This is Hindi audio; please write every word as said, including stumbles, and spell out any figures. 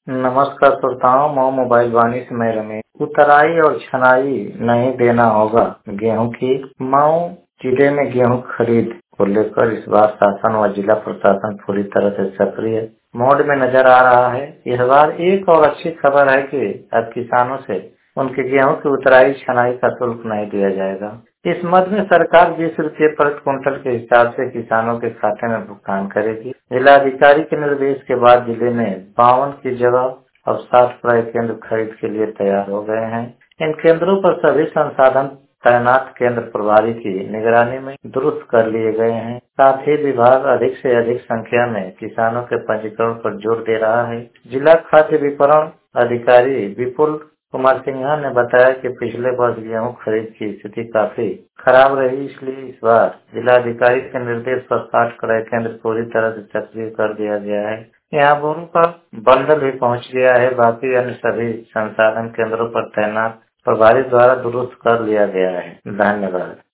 नमस्कार श्रोताओं, मैं मोबाइल वाणी से मैं रमेश। उतराई और छनाई नहीं देना होगा गेहूं की। मऊ जिले में गेहूं खरीद को लेकर इस बार शासन व जिला प्रशासन पूरी तरह से सक्रिय मोड में नजर आ रहा है। इस बार एक और अच्छी खबर है कि अब किसानों से उनके गेहूं की उतराई छनाई का शुल्क नहीं दिया जाएगा। इस मद में सरकार बीस रुपये प्रति क्विंटल के हिसाब से किसानों के खाते में भुगतान करेगी। जिलाधिकारी के निर्देश के बाद जिले में बावन की जगह अब साठ क्रय केंद्र खरीद के लिए तैयार हो गए हैं। इन केंद्रों पर सभी संसाधन तैनात केंद्र प्रभारी की निगरानी में दुरुस्त कर लिए गए हैं। साथ ही विभाग अधिक से अधिक संख्या में किसानों के पंजीकरण पर जोर दे रहा है। जिला खाद्य विपणन अधिकारी विपुल कुमार सिन्हा ने बताया कि पिछले वर्ष गेहूं खरीद की स्थिति काफी खराब रही, इसलिए इस बार जिलाधिकारी के निर्देश पर साठ क्रय केंद्र पूरी तरह से सक्रिय कर दिया गया है। यहाँ बोरों का बंडल भी पहुँच गया है। बाकी अन्य सभी संसाधन केंद्रों पर तैनात प्रभारी द्वारा दुरुस्त कर लिया गया है। धन्यवाद।